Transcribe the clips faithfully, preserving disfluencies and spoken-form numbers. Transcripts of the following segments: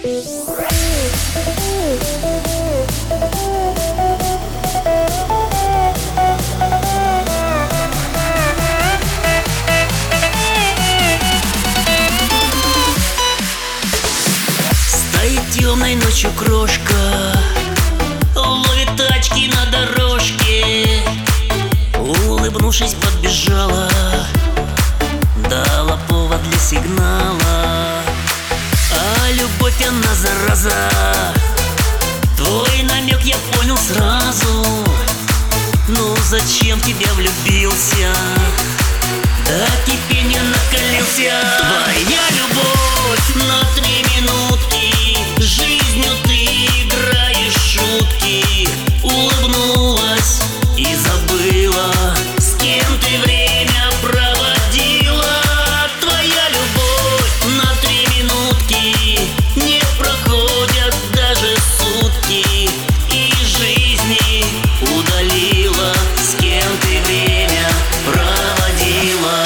Стоит темной ночью крошка, ловит тачки на дорожке. Улыбнувшись, подбежала, дала повод для сигнала. А любовь она зараза, твой намек я понял сразу. Ну зачем в тебя влюбился, до кипения накалился. Твоя любовь на три минутки, жизнью ты играешь шутки. Улыбнулась и забыла, с кем ты время проводила. Твоя любовь на три минутки, не проходят даже сутки, и жизни удалила, с кем ты время проводила.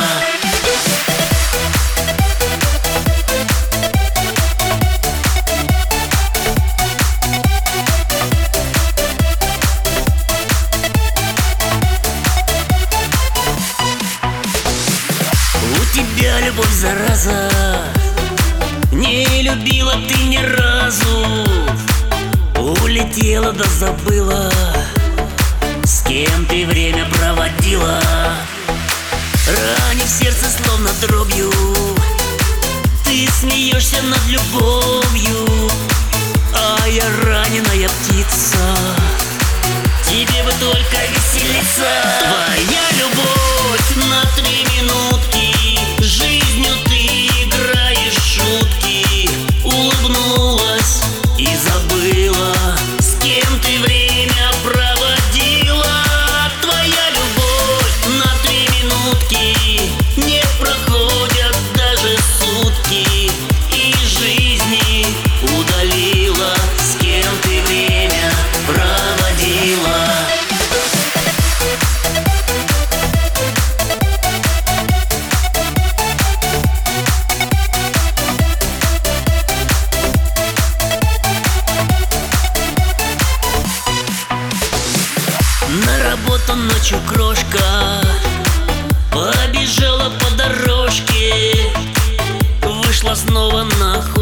У тебя любовь зараза, не любила ты ни разу. Улетела да забыла, с кем ты время проводила. Ранив сердце словно дробью, ты смеешься над любовью. А я раненая птица, тебе бы только веселиться. Твоя любовь на три минутки, жизнью ты играешь шутки. Улыбнулась и забыла, с кем ты время проводила. Твоя любовь на три минутки, не проходят даже сутки, и жизни удалила, с кем ты время проводила. На работу ночью крошка побежала по дорожке, вышла снова на охоту.